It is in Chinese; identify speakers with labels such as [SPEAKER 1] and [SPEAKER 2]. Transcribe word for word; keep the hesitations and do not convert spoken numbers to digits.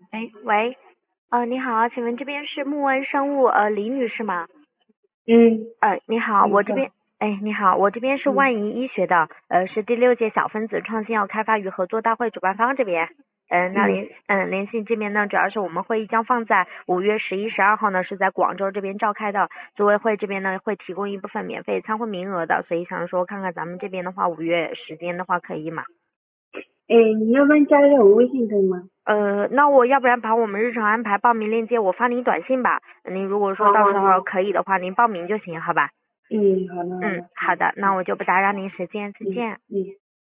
[SPEAKER 1] 哎，喂，呃，你好，请问这边是木恩生物呃李女士吗？
[SPEAKER 2] 嗯，
[SPEAKER 1] 呃，你好，
[SPEAKER 2] 没错。
[SPEAKER 1] 我这边，哎，你好，我这边是
[SPEAKER 2] 嗯
[SPEAKER 1] 万盈医学的，呃，是第六届小分子创新药开发与合作大会主办方这边。嗯、那
[SPEAKER 2] 嗯，
[SPEAKER 1] 联嗯联系这边呢，主要是我们会议将放在五月十一、十二号呢，是在广州这边召开的。组委会这边呢会提供一部分免费参会名额的，所以想说看看咱们这边的话，五月时间的话可以吗？
[SPEAKER 2] 哎，你要不然加一下我微信可以吗？
[SPEAKER 1] 呃，那我要不然把我们日常安排报名链接我发您短信吧。您如果说
[SPEAKER 2] 好好好。
[SPEAKER 1] 到时候可以的话，您报名就行，好吧？
[SPEAKER 2] 嗯，好的好
[SPEAKER 1] 嗯，
[SPEAKER 2] 的。
[SPEAKER 1] 好的，那我就不打扰您时间，再
[SPEAKER 2] 嗯
[SPEAKER 1] 见。
[SPEAKER 2] 嗯。